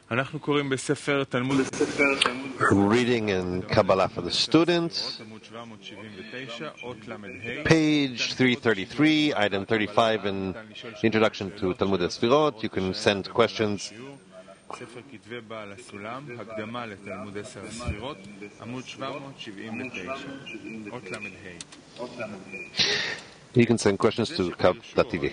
We're reading in Kabbalah for the students, page 333, item 35 in the Introduction to Talmud Sfirot. You can send questions You can send questions to Kav.tv.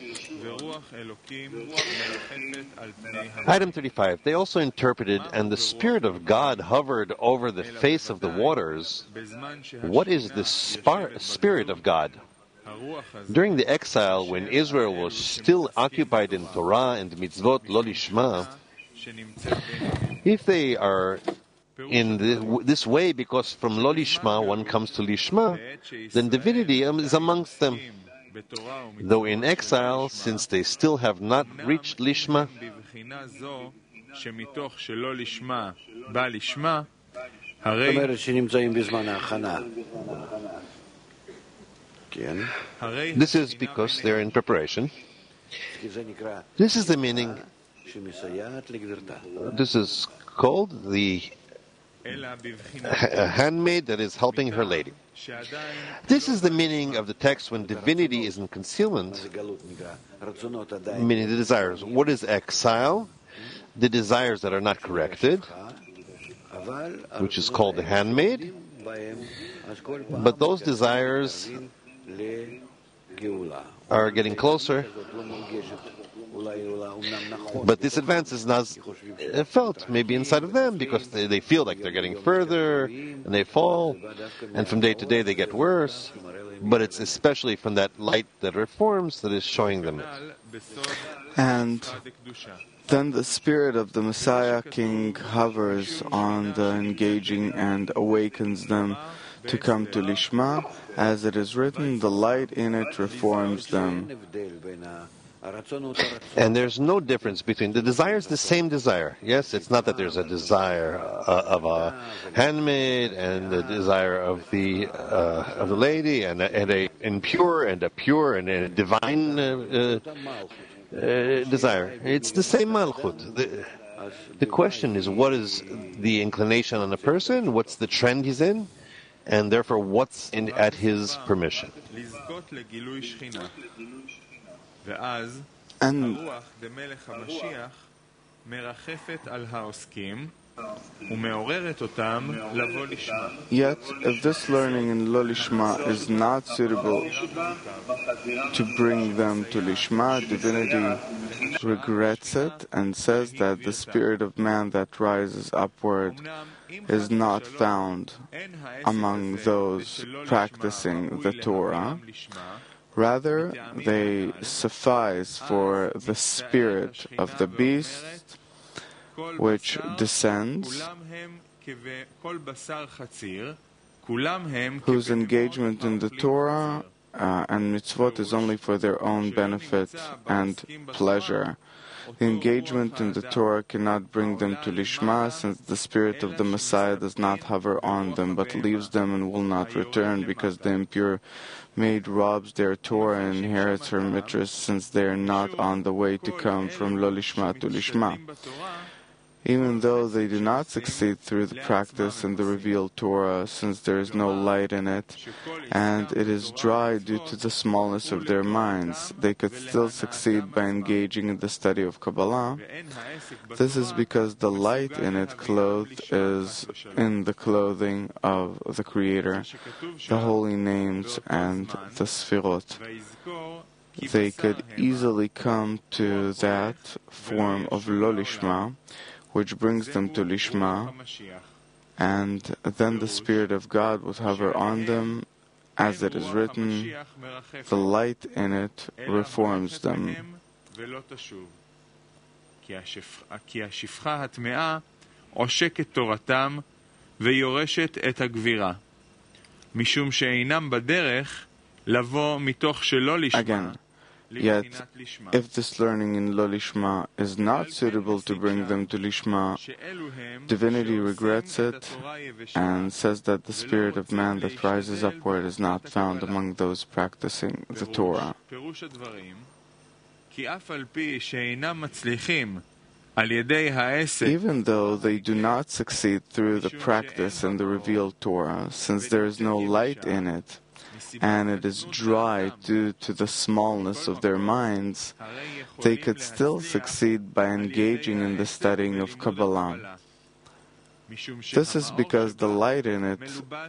Item 35. They also interpreted, and the Spirit of God hovered over the face of the waters. What is the Spirit of God? During the exile, when Israel was still occupied in Torah and mitzvot lo lishma, if they are in this way because from lo lishma one comes to lishma, then divinity is amongst them. Though in exile, since they still have not reached lishma, this is because they're in preparation. This is the meaning. This is called the handmaid that is helping her lady. This is the meaning of the text when divinity is in concealment, meaning the desires. What is exile? The desires that are not corrected, which is called the handmaid. But those desires are getting closer. But this advance is not felt maybe inside of them because they feel like they're getting further and they fall, and from day to day they get worse. But it's especially from that light that reforms that is showing them it. And then the Spirit of the Messiah King hovers on the engaging and awakens them to come to Lishma. As it is written, the light in it reforms them. And there's no difference between the desires, the same desire. Yes, it's not that there's a desire of a handmaid and the desire of the lady and a impure and a pure and a divine desire. It's the same malchut. The question is, what is the inclination on a person? What's the trend he's in? And therefore, what's at his permission? And yet, if this learning in Lo Lishma is not suitable to bring them to Lishma, divinity regrets it and says that the spirit of man that rises upward is not found among those practicing the Torah. Rather, they suffice for the spirit of the beast, which descends, whose engagement in the Torah and mitzvot is only for their own benefit and pleasure. The engagement in the Torah cannot bring them to Lishma, since the Spirit of the Messiah does not hover on them, but leaves them and will not return, because the impure maid robs their Torah and inherits her mistress, since they are not on the way to come from Lo Lishma to Lishma. Even though they do not succeed through the practice in the revealed Torah, since there is no light in it, and it is dry due to the smallness of their minds, they could still succeed by engaging in the study of Kabbalah. This is because the light in it clothed is in the clothing of the Creator, the holy names, and the Sfirot. They could easily come to that form of Lo Lishma, which brings them to Lishma, and then the Spirit of God would hover on them, as it is written, the light in it reforms them. Again, yet, if this learning in Lo Lishma is not suitable to bring them to Lishma, divinity regrets it and says that the spirit of man that rises upward is not found among those practicing the Torah. Even though they do not succeed through the practice and the revealed Torah, since there is no light in it, and it is dry due to the smallness of their minds, they could still succeed by engaging in the studying of Kabbalah. This is because the light in it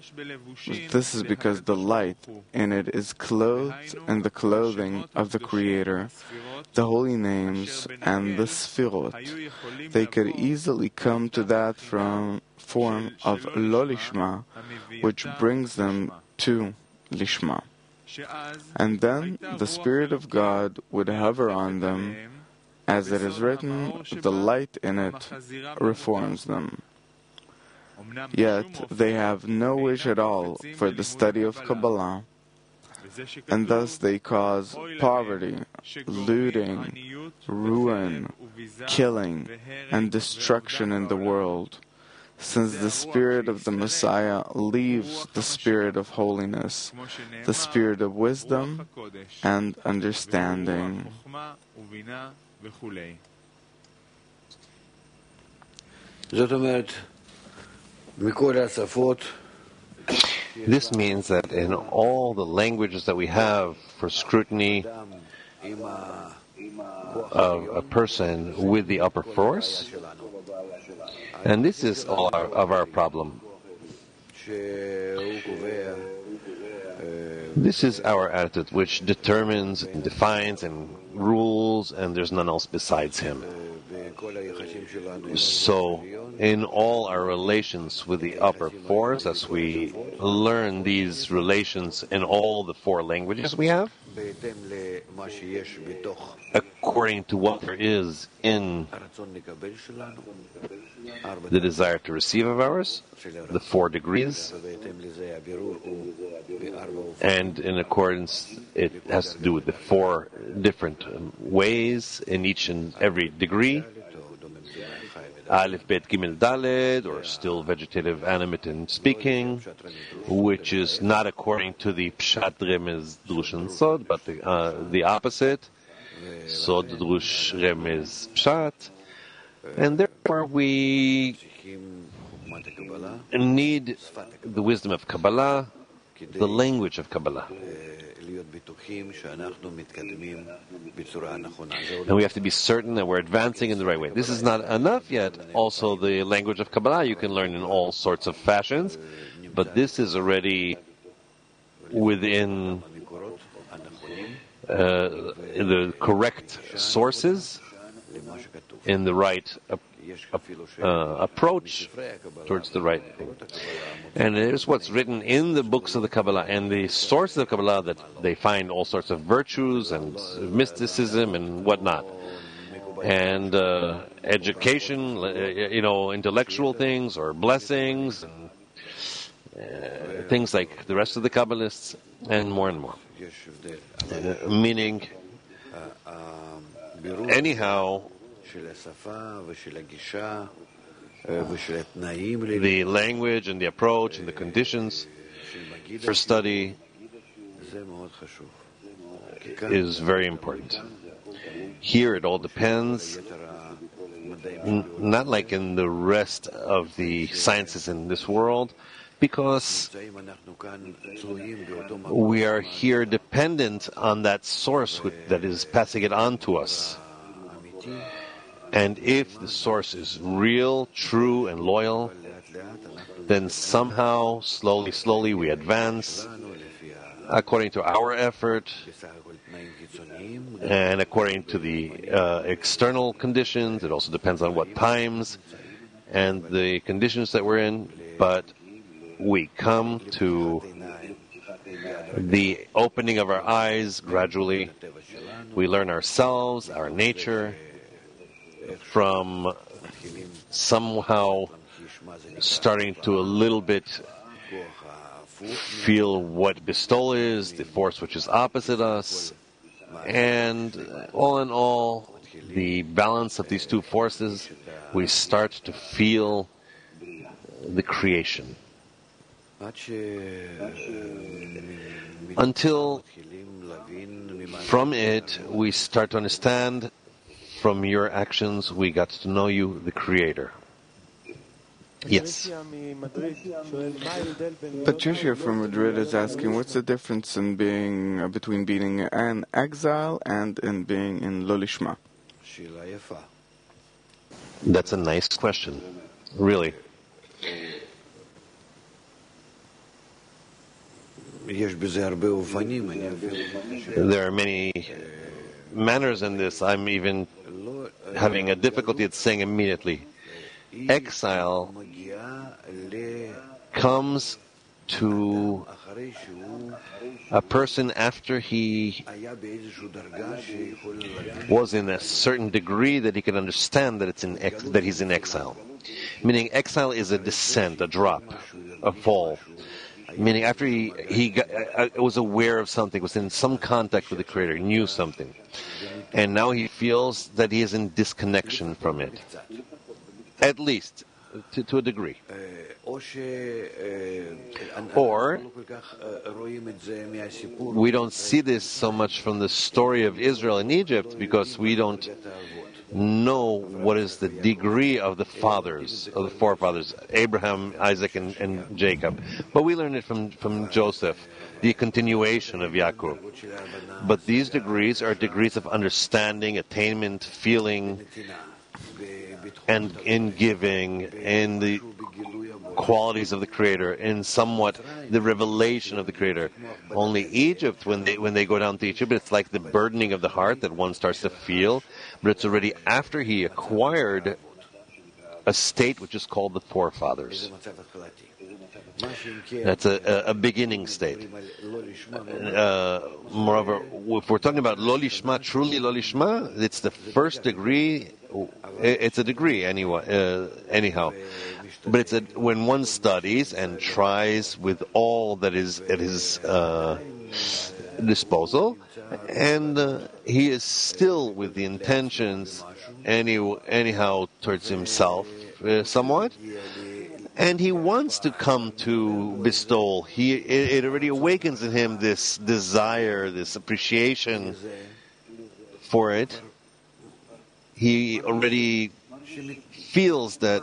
is clothed in the clothing of the Creator, the holy names, and the Sfirot. They could easily come to that form of Lo Lishma, which brings them to Lishma. And then the Spirit of God would hover on them. As it is written, the light in it reforms them. Yet they have no wish at all for the study of Kabbalah, and thus they cause poverty, looting, ruin, killing, and destruction in the world, since the spirit of the Messiah leaves the spirit of holiness, the spirit of wisdom and understanding. This means that in all the languages that we have for scrutiny of a person with the upper force, and this is all of our problem. This is our attitude, which determines and defines and rules, and there's none else besides him. So, in all our relations with the upper force, as we learn these relations in all the four languages we have, according to what there is in the desire to receive of ours, the 4 degrees, and in accordance, it has to do with the 4 different ways in each and every degree. Aleph, Bet, Gimel, Daled, or still vegetative, animate, and speaking, which is not according to the Pshat, Remez, Drush, and Sod, but the opposite. Sod, Drush, Remez, Pshat. And therefore we need the wisdom of Kabbalah, the language of Kabbalah. And we have to be certain that we're advancing in the right way. This is not enough yet. Also, the language of Kabbalah you can learn in all sorts of fashions, but this is already within the correct sources, in the right approach towards the right thing. And here's what's written in the books of the Kabbalah and the sources of Kabbalah, that they find all sorts of virtues and mysticism and whatnot. And education, intellectual things or blessings, and things like the rest of the Kabbalists, and more. Meaning, anyhow, the language and the approach and the conditions for study is very important. Here it all depends, not like in the rest of the sciences in this world, because we are here dependent on that source that is passing it on to us. And if the source is real, true, and loyal, then somehow, slowly, we advance according to our effort and according to the external conditions. It also depends on what times and the conditions that we're in, but we come to the opening of our eyes gradually. We learn ourselves, our nature, from somehow starting to a little bit feel what Bistol is, the force which is opposite us, and all in all, the balance of these two forces, we start to feel the creation. Until from it we start to understand from your actions we got to know you, the Creator. Yes. Patricia from Madrid is asking, what's the difference in being between being an exile and in being in Lo Lishma? That's a nice question, really. There are many manners in this. I'm even having a difficulty at saying immediately. Exile comes to a person after he was in a certain degree that he can understand that that he's in exile. Meaning, exile is a descent, a drop, a fall. Meaning, after he was aware of something, was in some contact with the Creator, knew something, and now he feels that he is in disconnection from it, at least to a degree. Or we don't see this so much from the story of Israel and Egypt because we don't know what is the degree of the fathers, of the forefathers, Abraham, Isaac, and Jacob. But we learn it from Joseph, the continuation of Yaakov. But these degrees are degrees of understanding, attainment, feeling, and in giving, in the qualities of the Creator, in somewhat the revelation of the Creator. Only Egypt, when they go down to Egypt, it's like the burdening of the heart that one starts to feel, but it's already after he acquired a state which is called the forefathers. That's a beginning state. Moreover, if we're talking about Lo Lishma, truly Lo Lishma, it's the first degree. It's a degree anyway, anyhow. But it's when one studies and tries with all that is at his disposal, and he is still with the intentions anyhow towards himself somewhat, and he wants to come to Bestol. It already awakens in him this desire, this appreciation for it. He already feels that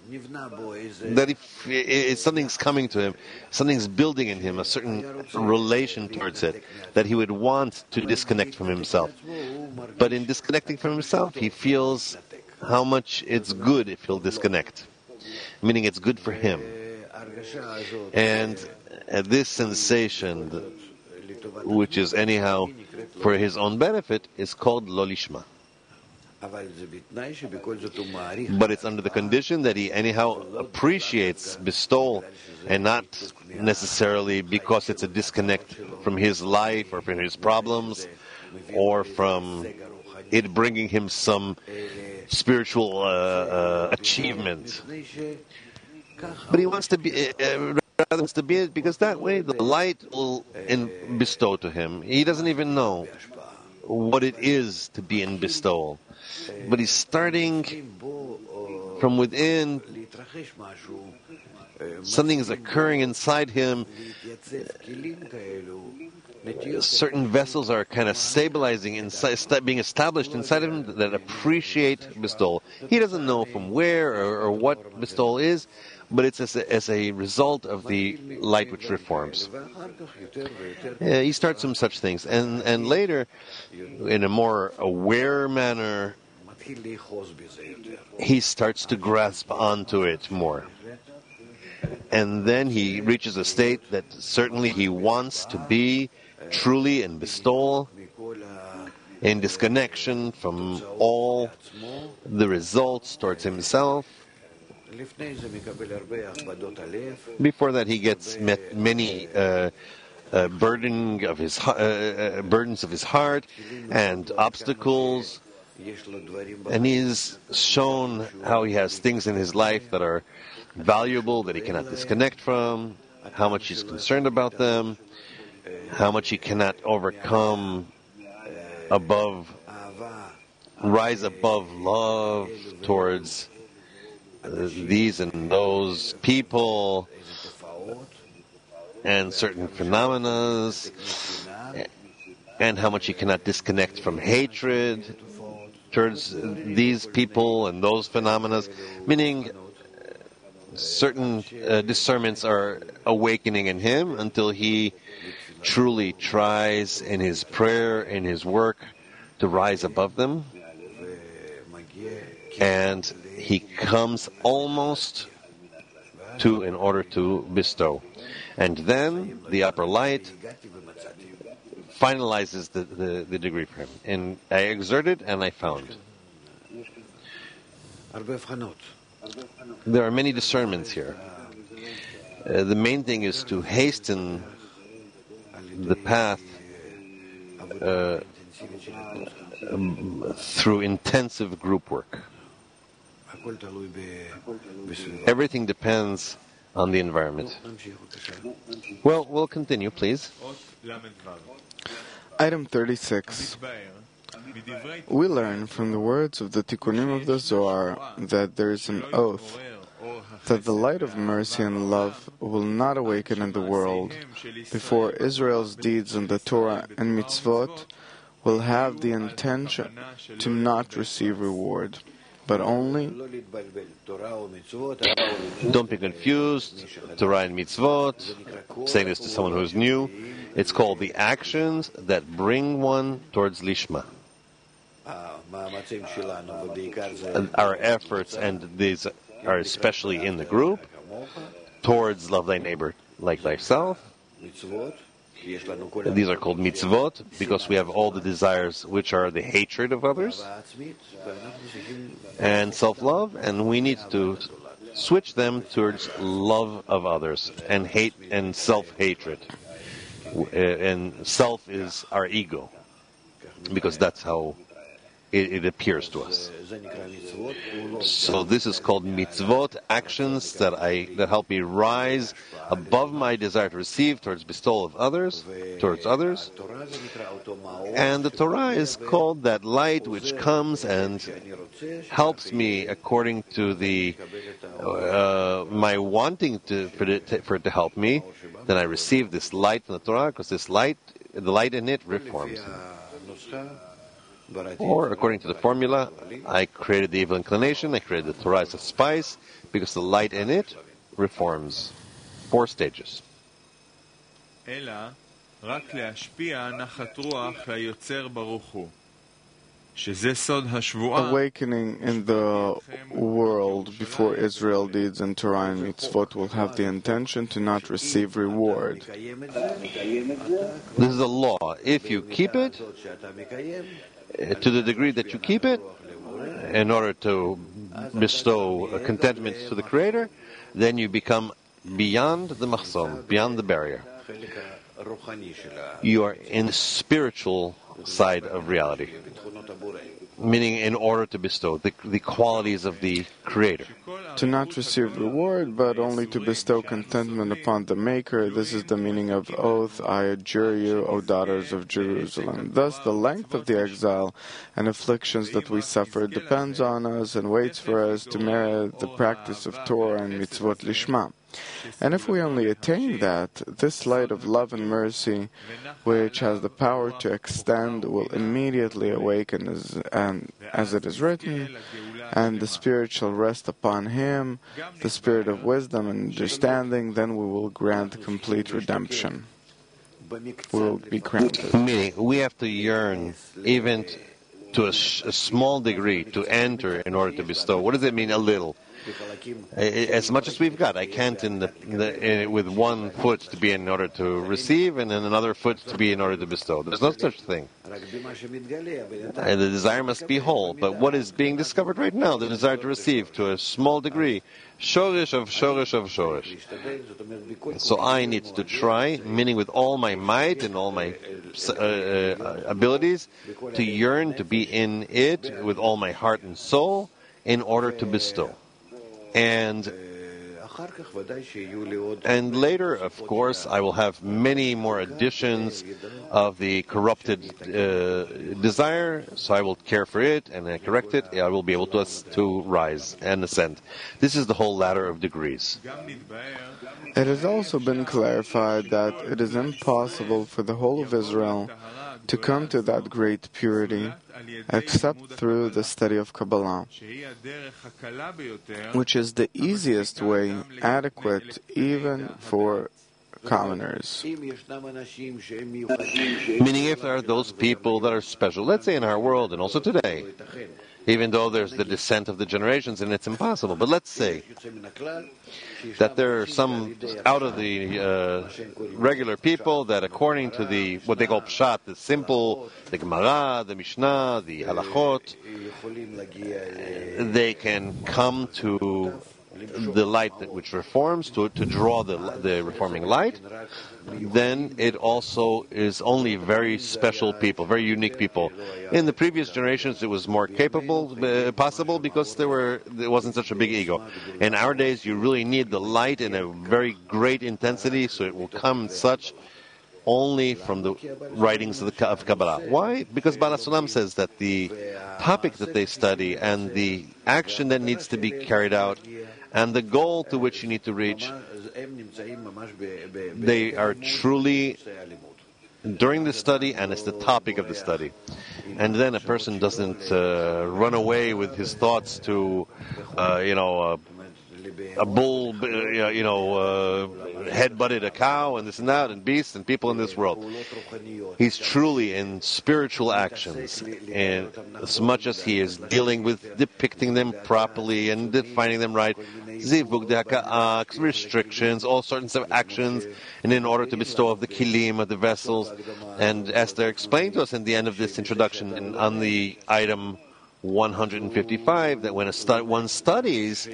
something's coming to him, something's building in him, a certain relation towards it, that he would want to disconnect from himself. But in disconnecting from himself, he feels how much it's good if he'll disconnect, meaning it's good for him. And this sensation, which is anyhow for his own benefit, is called Lo Lishma. But it's under the condition that he anyhow appreciates bestowal, and not necessarily because it's a disconnect from his life or from his problems or from it bringing him some spiritual achievement. But he wants to be rather wants to be it because that way the light will bestow to him. He doesn't even know what it is to be in bestowal. But he's starting from within. Something is occurring inside him. Certain vessels are kind of stabilizing inside, being established inside of him that appreciate bestowal. He doesn't know from where or what bestowal is, but it's as a result of the light which reforms. He starts some such things, and later, in a more aware manner, he starts to grasp onto it more. And then he reaches a state that certainly he wants to be truly in bestowal, in disconnection from all the results towards himself. Before that, he gets many burdens of his heart and obstacles. And he's shown how he has things in his life that are valuable, that he cannot disconnect from, how much he's concerned about them, how much he cannot overcome rise above love towards these and those people and certain phenomena, and how much he cannot disconnect from hatred towards these people and those phenomena, meaning certain discernments are awakening in him until he truly tries in his prayer, in his work, to rise above them. And he comes almost to in order to bestow. And then the upper light finalizes the degree for him. And I exerted and I found. There are many discernments here. The main thing is to hasten the path through intensive group work. Everything depends on the environment. Well, we'll continue, please. Item 36. We learn from the words of the Tikkunim of the Zohar that there is an oath that the light of mercy and love will not awaken in the world before Israel's deeds in the Torah and mitzvot will have the intention to not receive reward, but only... Don't be confused. Torah and mitzvot, saying this to someone who's new, it's called the actions that bring one towards Lishma. Our efforts, and these are especially in the group, towards love thy neighbor like thyself. These are called mitzvot because we have all the desires which are the hatred of others and self-love, and we need to switch them towards love of others and hate and self-hatred. And self is our ego, because that's how it appears to us. So this is called mitzvot, actions that help me rise above my desire to receive towards bestowal of others, towards others. And the Torah is called that light which comes and helps me according to the my wanting for it to help me. Then I receive this light from the Torah, because this light, the light in it, reforms. Or, according to the formula, I created the evil inclination, I created the Torah as a spice, because the light in it reforms. 4 stages. Awakening in the world before Israel deeds and Torah and mitzvot will have the intention to not receive reward. This is a law. If you keep it, to the degree that you keep it, in order to bestow contentment to the Creator, then you become beyond the mahzon, beyond the barrier. You are in the spiritual side of reality, meaning in order to bestow the qualities of the Creator. To not receive reward, but only to bestow contentment upon the Maker. This is the meaning of oath, I adjure you, O daughters of Jerusalem. Thus, the length of the exile and afflictions that we suffer depends on us and waits for us to merit the practice of Torah and mitzvot lishma. And if we only attain that, this light of love and mercy, which has the power to extend, will immediately awaken, as it is written, and the Spirit shall rest upon him, the Spirit of wisdom and understanding, then we will grant complete redemption. We will be granted. Meaning, we have to yearn, even to a small degree, to enter in order to bestow. What does it mean, a little? As much as we've got. I can't with one foot to be in order to receive and then another foot to be in order to bestow. There's no such thing. And the desire must be whole. But what is being discovered right now, the desire to receive to a small degree, shorish of shorish of shorish. So I need to try, meaning with all my might and all my abilities, to yearn to be in it with all my heart and soul in order to bestow. And later, of course, I will have many more additions of the corrupted desire, so I will care for it and I correct it. I will be able to rise and ascend. This is the whole ladder of degrees. It has also been clarified that it is impossible for the whole of Israel to come to that great purity except through the study of Kabbalah, which is the easiest way, adequate even for commoners. Meaning, if there are those people that are special, let's say in our world and also today, even though there's the descent of the generations and it's impossible, but let's say that there are some out of the regular people that, according to the what they call pshat, the simple, the Gemara, the Mishnah, the halachot, they can come to the light which reforms, to draw the reforming light. Then it also is only very special people, very unique people. In the previous generations, it was more possible because there wasn't such a big ego. In our days, you really need the light in a very great intensity, so it will come such only from the writings of Kabbalah. Why? Because Baal HaSulam says that the topic that they study and the action that needs to be carried out and the goal to which you need to reach, they are truly during the study, and it's the topic of the study. And then a person doesn't run away with his thoughts to, a bull, head-butted a cow and this and that, and beasts and people in this world. He's truly in spiritual actions, and as much as he is dealing with depicting them properly and defining them right, zivug, restrictions, all sorts of actions, and in order to bestow of the kilim, of the vessels. And as they're explained to us in the end of this introduction, on the item 155, that when one studies,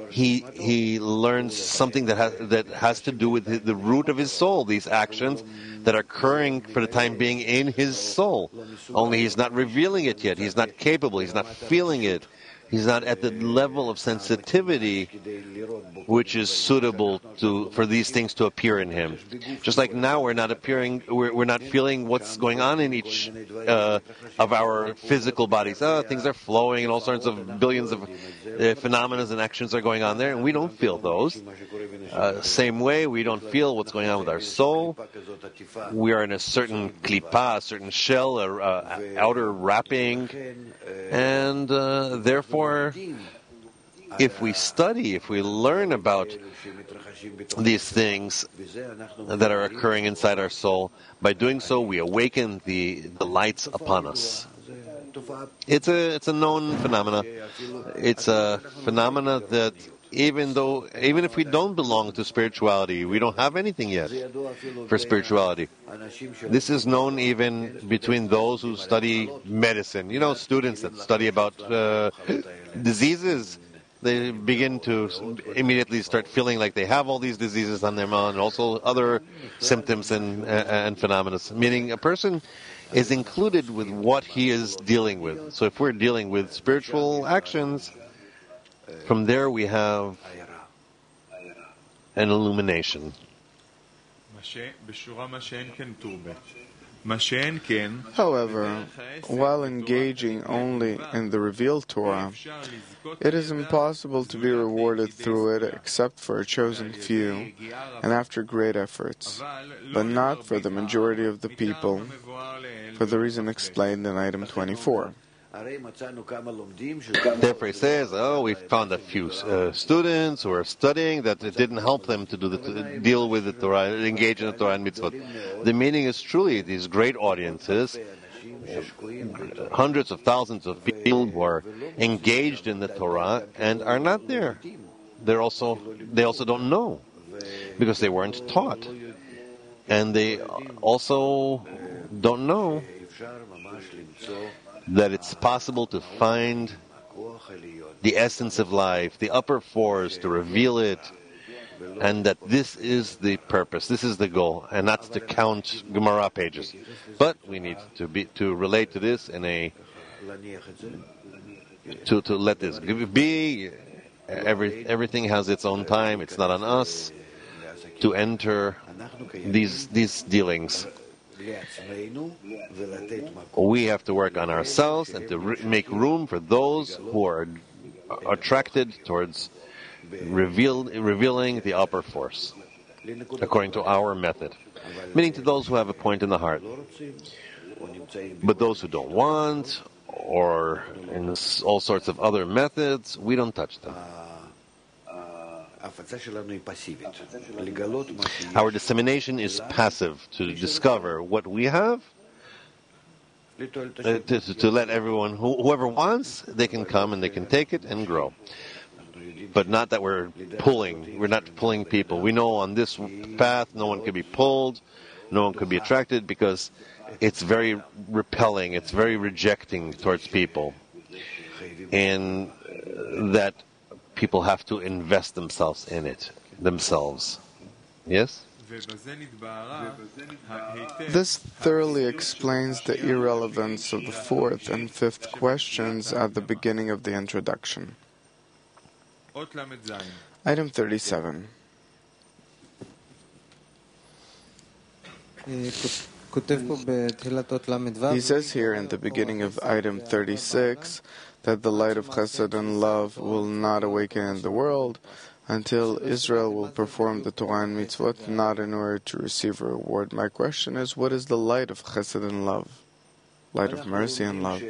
he learns something that has to do with the root of his soul, these actions that are occurring for the time being in his soul. Only he's not revealing it yet. He's not capable. He's not feeling it. He's not at the level of sensitivity which is suitable for these things to appear in him. Just like now we're not feeling what's going on in each of our physical bodies. Things are flowing and all sorts of billions of phenomena and actions are going on there, and we don't feel those. Same way, we don't feel what's going on with our soul. We are in a certain klipa, a certain shell, outer wrapping, and therefore, if we study, if we learn about these things that are occurring inside our soul, by doing so we awaken the lights upon us. It's a known phenomena. It's a phenomena that even if we don't belong to spirituality, we don't have anything yet for spirituality. This is known even between those who study medicine. Students that study about diseases, they begin to immediately start feeling like they have all these diseases on their mind, and also other symptoms and phenomena. Meaning a person is included with what he is dealing with. So if we're dealing with spiritual actions, from there we have an illumination. However, while engaging only in the revealed Torah, it is impossible to be rewarded through it except for a chosen few and after great efforts, but not for the majority of the people, for the reason explained in item 24. Therefore he says, we found a few students who are studying that it didn't help them to deal with the Torah, engage in the Torah and mitzvot. The meaning is truly these great audiences, hundreds of thousands of people who are engaged in the Torah and are not there. They also don't know because they weren't taught. And they also don't know that it's possible to find the essence of life, the upper force, to reveal it, and that this is the purpose, this is the goal, and not to count Gemara pages. But we need to relate to this in to let this be. Everything has its own time. It's not on us to enter these dealings. We have to work on ourselves and to make room for those who are attracted towards revealing the upper force, according to our method. Meaning to those who have a point in the heart. But those who don't want, or in all sorts of other methods, we don't touch them. Our dissemination is passive, to discover what we have, to let everyone, whoever wants, they can come and they can take it and grow. But not that we're not pulling people. We know on this path no one can be pulled, no one can be attracted, because it's very repelling, it's very rejecting towards people. And that people have to invest themselves in it, themselves. Yes? This thoroughly explains the irrelevance of the fourth and fifth questions at the beginning of the introduction. Item 37. He says here in the beginning of item 36 that the light of chesed and love will not awaken in the world until Israel will perform the Torah and mitzvot, not in order to receive a reward. My question is, what is the light of chesed and love? Light of mercy and love.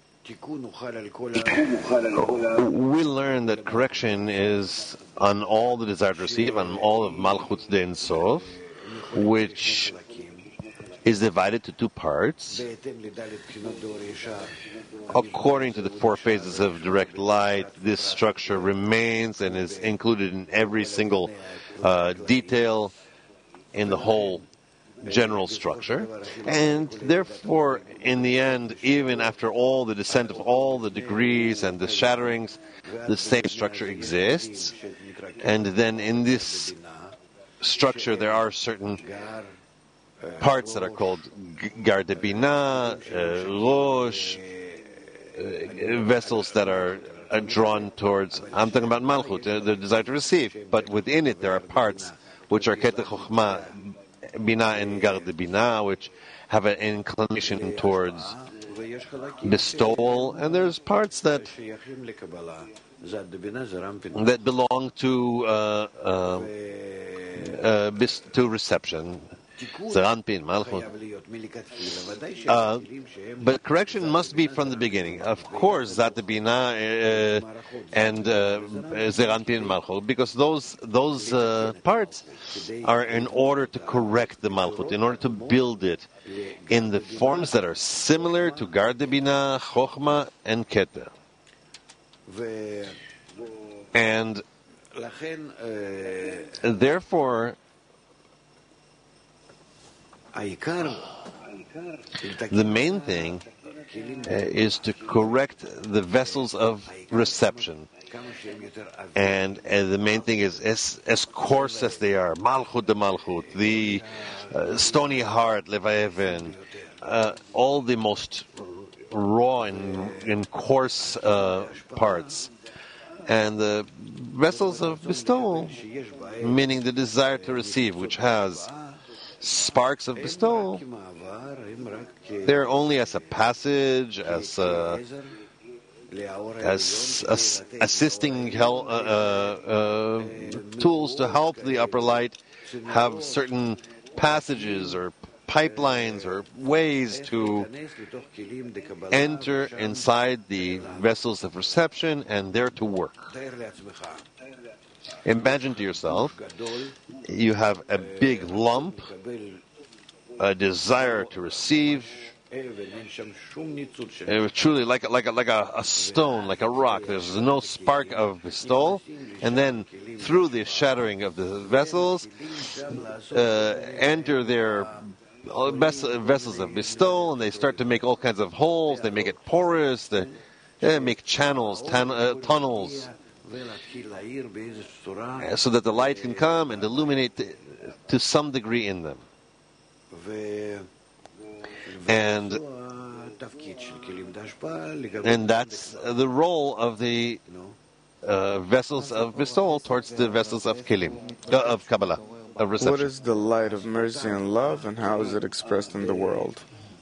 We learn that correction is on all the desire to receive, on all of Malchut Dein Sof, which is divided to two parts. According to the four phases of direct light, this structure remains and is included in every single detail in the whole general structure. And therefore, in the end, even after all the descent of all the degrees and the shatterings, the same structure exists. And then in this structure there are certain parts that are called Gar de Bina, Rosh, vessels that are drawn towards, I'm talking about Malchut, the desire to receive, but within it there are parts which are Keter Chochmah, Bina and Gar de Bina, which have an inclination towards bestowal, and there's parts that belong to reception. But correction must be from the beginning. Of course, Zat Bina and Zeranpin Malchut, because those parts are in order to correct the Malchut, in order to build it in the forms that are similar to Gar de Bina, Chochma, and Keter. And therefore, the main thing is to correct the vessels of reception. And the main thing is, as coarse as they are, Malchut de Malchut, the stony heart, Levaevin, all the most raw and coarse parts. And the vessels of bestowal, meaning the desire to receive, which has sparks of bestowal, they're only as a passage, as assisting tools to help the upper light have certain passages or pipelines or ways to enter inside the vessels of reception and there to work. Imagine to yourself, you have a big lump, a desire to receive, truly like a stone, like a rock. There's no spark of bestowal, and then through the shattering of the vessels, enter their vessels of bestowal, and they start to make all kinds of holes. They make it porous. They make channels, tunnels, so that the light can come and illuminate to some degree in them. And that's the role of the vessels of bestowal towards the vessels of Kelim, of Kabbalah, of reception. What is the light of mercy and love, and how is it expressed in the world?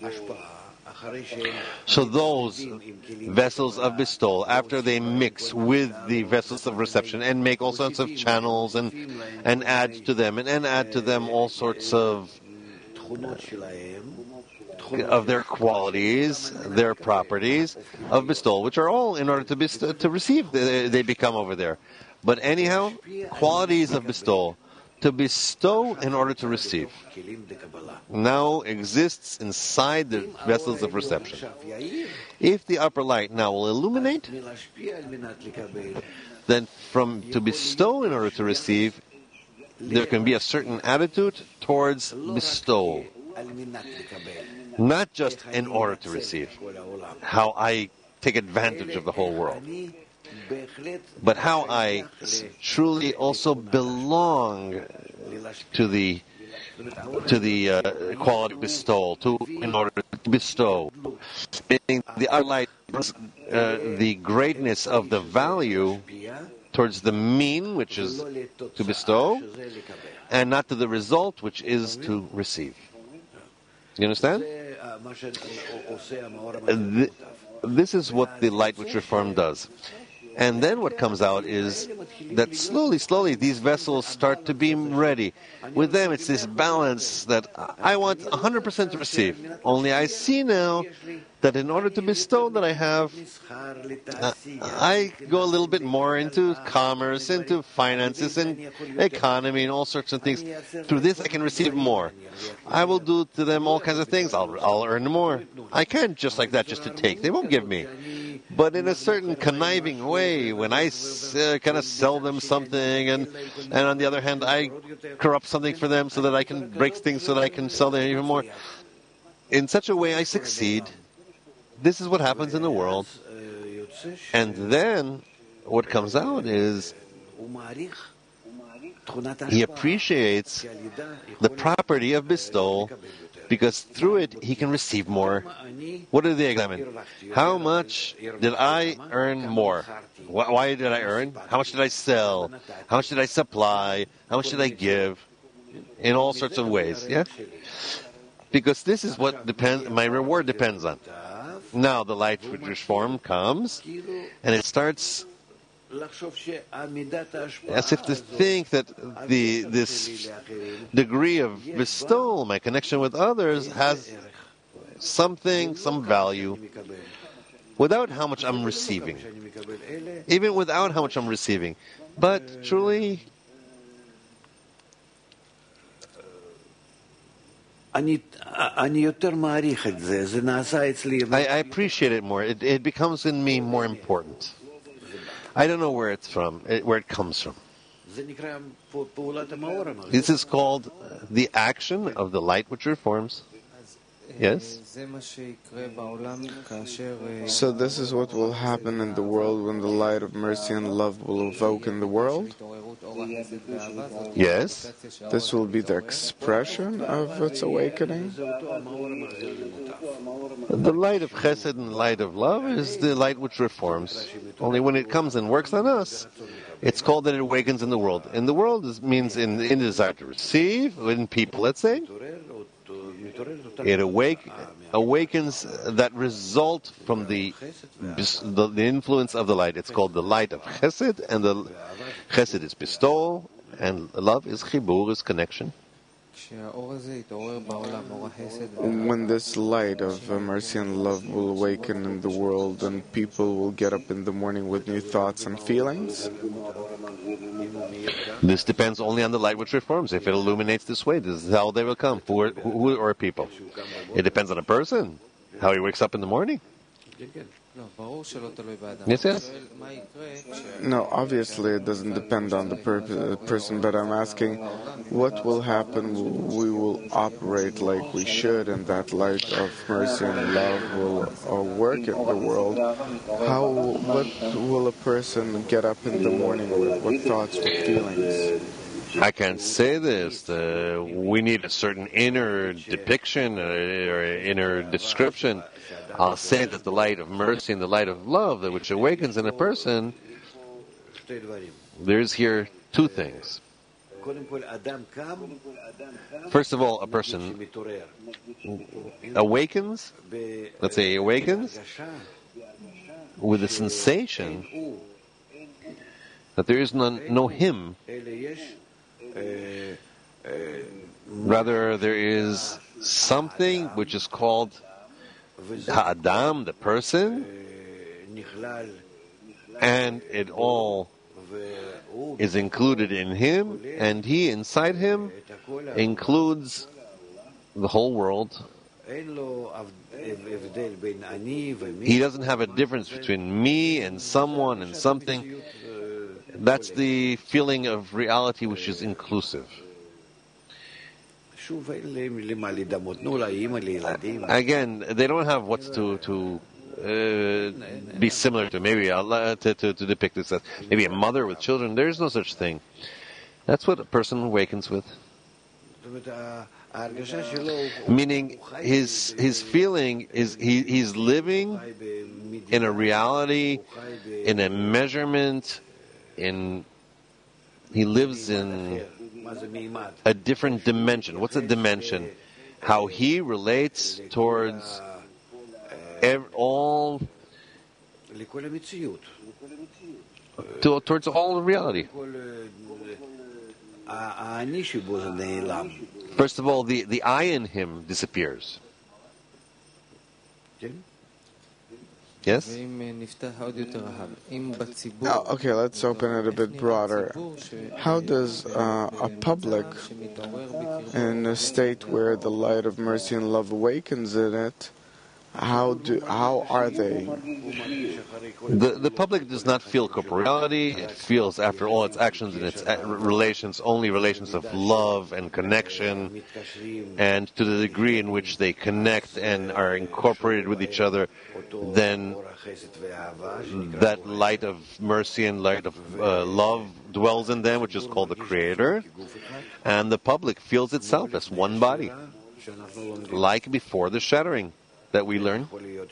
So those vessels of bestowal, after they mix with the vessels of reception and make all sorts of channels and add to them all sorts of of their qualities, their properties of bestowal, which are all in order to receive. They become over there. But anyhow, qualities of bestowal. To bestow in order to receive now exists inside the vessels of reception. If the upper light now will illuminate, then from to bestow in order to receive, there can be a certain attitude towards bestowal. Not just in order to receive, how I take advantage of the whole world, but how I truly also belong to the quality of bestowal, in order to bestow. Meaning the other light, the greatness of the value towards the mean, which is to bestow, and not to the result, which is to receive. You understand? This is what the light which reform does. And then what comes out is that slowly, these vessels start to be ready. With them, it's this balance that I want 100% to receive. Only I see now that in order to bestow that I have, I go a little bit more into commerce, into finances, and economy, and all sorts of things. Through this, I can receive more. I will do to them all kinds of things. I'll earn more. I can't just like that, just to take. They won't give me. But in a certain conniving way, when I kind of sell them something, and on the other hand, I corrupt something for them so that I can break things so that I can sell them even more. In such a way, I succeed. This is what happens in the world. And then what comes out is he appreciates the property of bestowal, because through it he can receive more. What do they examine? How much did I earn more? Why did I earn? How much did I sell? How much did I supply? How much did I give? In all sorts of ways, yeah? Because this is what my reward depends on. Now the light reform comes, and it starts as if to think that this degree of bestowal, my connection with others, has some value, without how much I'm receiving. Even without how much I'm receiving. But truly, I appreciate it more. It becomes in me more important. I don't know where it's from, where it comes from. This is called the action of the light which reforms. Yes? So this is what will happen in the world when the light of mercy and love will evoke in the world? Yes. This will be the expression of its awakening? The light of chesed and the light of love is the light which reforms. Only when it comes and works on us, it's called that it awakens in the world. In the world means in the desire to receive, in people, let's say. It awakens that result from the influence of the light. It's called the light of chesed, and the chesed is bestowal, and love is chibur, is connection. When this light of mercy and love will awaken in the world, and people will get up in the morning with new thoughts and feelings? This depends only on the light which reforms. If it illuminates this way, this is how they will come. Who are people? It depends on a person, how he wakes up in the morning. Yes. No, obviously it doesn't depend on the person, but I'm asking what will happen. We will operate like we should, and that light of mercy and love will work in the world. What will a person get up in the morning with? What thoughts, what feelings? I can't say this. We need a certain inner depiction or inner description. I'll say that the light of mercy and the light of love, which awakens in a person, there's here two things. First of all, a person awakens, let's say he awakens, with the sensation that there is no him. Rather, there is something which is called Ha'adam, the person, and it all is included in him, and he inside him includes the whole world. He doesn't have a difference between me and someone and something. That's the feeling of reality which is inclusive. Again, they don't have what's to be similar to. Maybe to depict this as maybe a mother with children. There is no such thing. That's what a person awakens with. Meaning, his feeling is he's living in a reality, in a measurement, he lives in a different dimension. What's a dimension? How he relates towards towards all reality. First of all, the I in him disappears. Yes? Okay, let's open it a bit broader. How does a public, in a state where the light of mercy and love awakens in it, how are they? The public does not feel corporeality. It feels, after all its actions and its relations, only relations of love and connection. And to the degree in which they connect and are incorporated with each other, then that light of mercy and light of love dwells in them, which is called the Creator. And the public feels itself as one body, like before the shattering that we learn.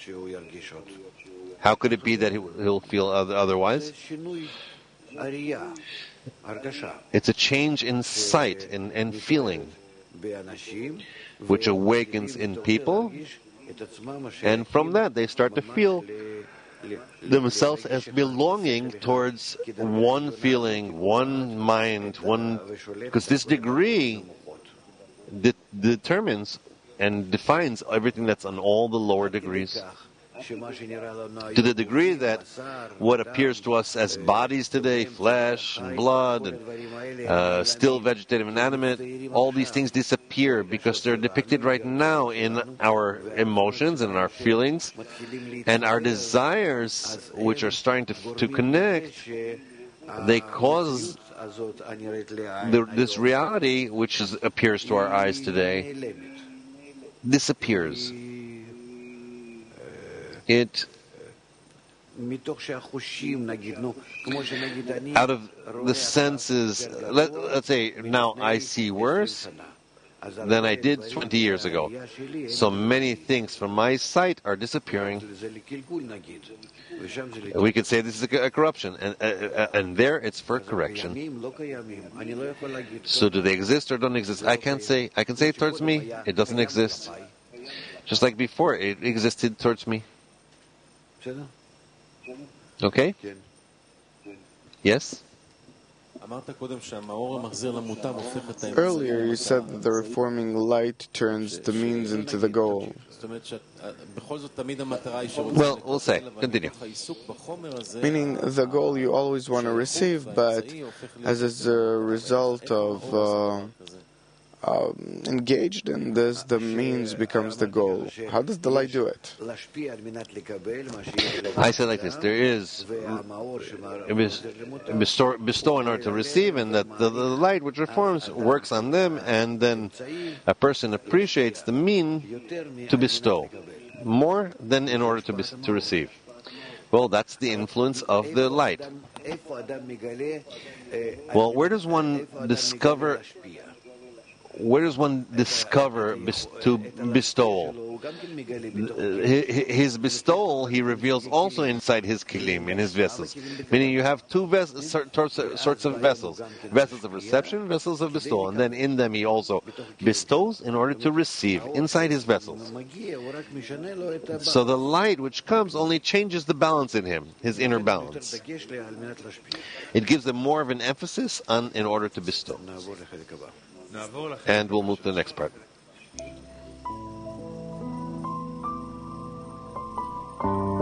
How could it be that he'll feel otherwise? It's a change in sight and feeling, which awakens in people, and from that they start to feel themselves as belonging towards one feeling, one mind, because this degree determines and defines everything that's on all the lower degrees. To the degree that what appears to us as bodies today, flesh and blood, and still vegetative and animate, all these things disappear because they're depicted right now in our emotions and our feelings, and our desires, which are starting to connect. They cause this reality, which appears to our eyes today, disappears. It, out of the senses, let's say now I see worse than I did 20 years ago. So many things from my sight are disappearing. We could say this is a corruption, and there it's for correction. So do they exist or don't exist? I can say it towards me, it doesn't exist. Just like before, it existed towards me. Okay? Yes? Earlier you said that the reforming light turns the means into the goal. Well, we'll say. Continue. Meaning the goal you always want to receive, but as a result of engaged in this, the means becomes the goal. How does the light do it? I say like this: there is bestow in order to receive, and that the light which reforms works on them, and then a person appreciates the mean to bestow more than in order to receive. Well, that's the influence of the light. Well, where does one discover to bestowal? His bestowal he reveals also inside his kilim, in his vessels. Meaning you have two sorts of vessels. Vessels of reception, vessels of bestowal. And then in them he also bestows in order to receive, inside his vessels. So the light which comes only changes the balance in him, his inner balance. It gives him more of an emphasis in order to bestow. And we'll move to the next part. Amen.